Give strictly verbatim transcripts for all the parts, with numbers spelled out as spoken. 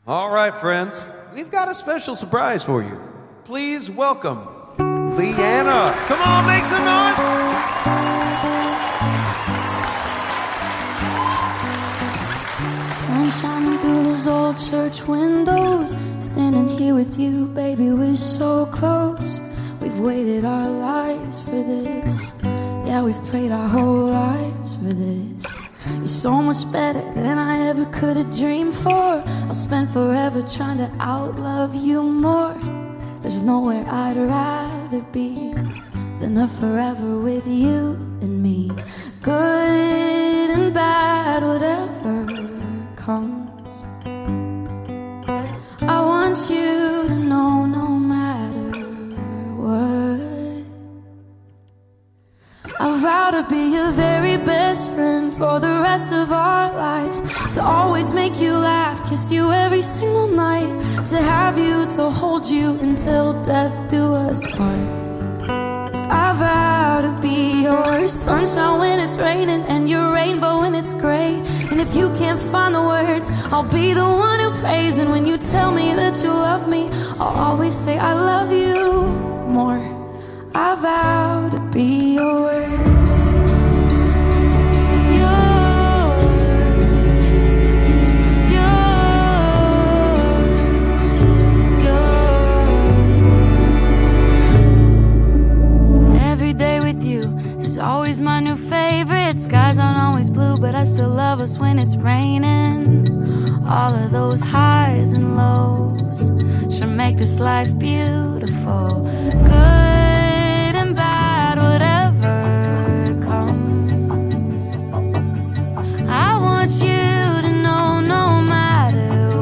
All right, friends, we've got a special surprise for you. Please welcome Leanna. Come on, make some noise. Sun shining through those old church windows. Standing here with you, baby, we're so close. We've waited our lives for this. Yeah, we've prayed our whole lives for this. You're so much better than I ever could have dreamed for. I'll spend forever trying to outlove you more. There's nowhere I'd rather be than a forever with you and me. Good and bad, whatever comes, I want you to know no matter what, I vow to be your very best friend for the rest of our lives. To always make you laugh, kiss you every single night. To have you, to hold you until death do us part. I vow to be your sunshine when it's raining and your rainbow when it's gray. And if you can't find the words, I'll be the one who prays. And when you tell me that you love me, I'll always say I love you more. I vow to be yours. It's always my new favorite. Skies aren't always blue, but I still love us when it's raining. All of those highs and lows sure make this life beautiful. Good and bad, whatever comes, I want you to know no matter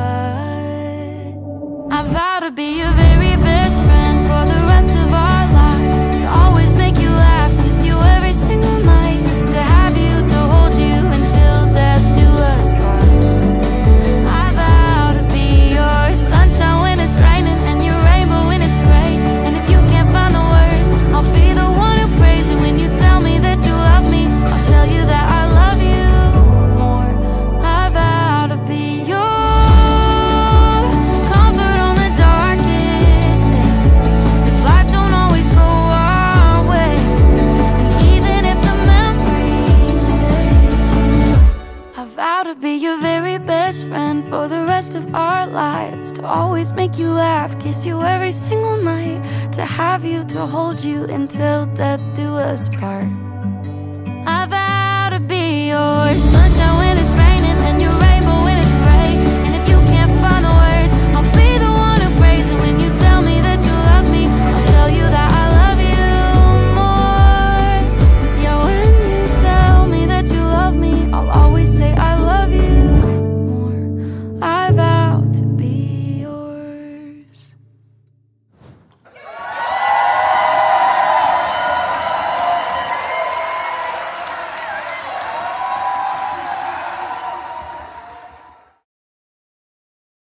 what, I vow to be your very best friend for the rest of our lives. To always make you laugh, every single night. To have you, to hold you until death do us part. I vow to be your sunshine when it's raining and your rainbow when it's gray. And if you can't find the words, I'll be the one who prays. And when you tell me that you love me, I'll tell you that I love you more. I vow to be your comfort on the darkest day. If life don't always go our way, I vow to be your very best friend for the rest of our lives. To always make you laugh, kiss you every single night. To have you, to hold you until death do us part. I vow to be your sunshine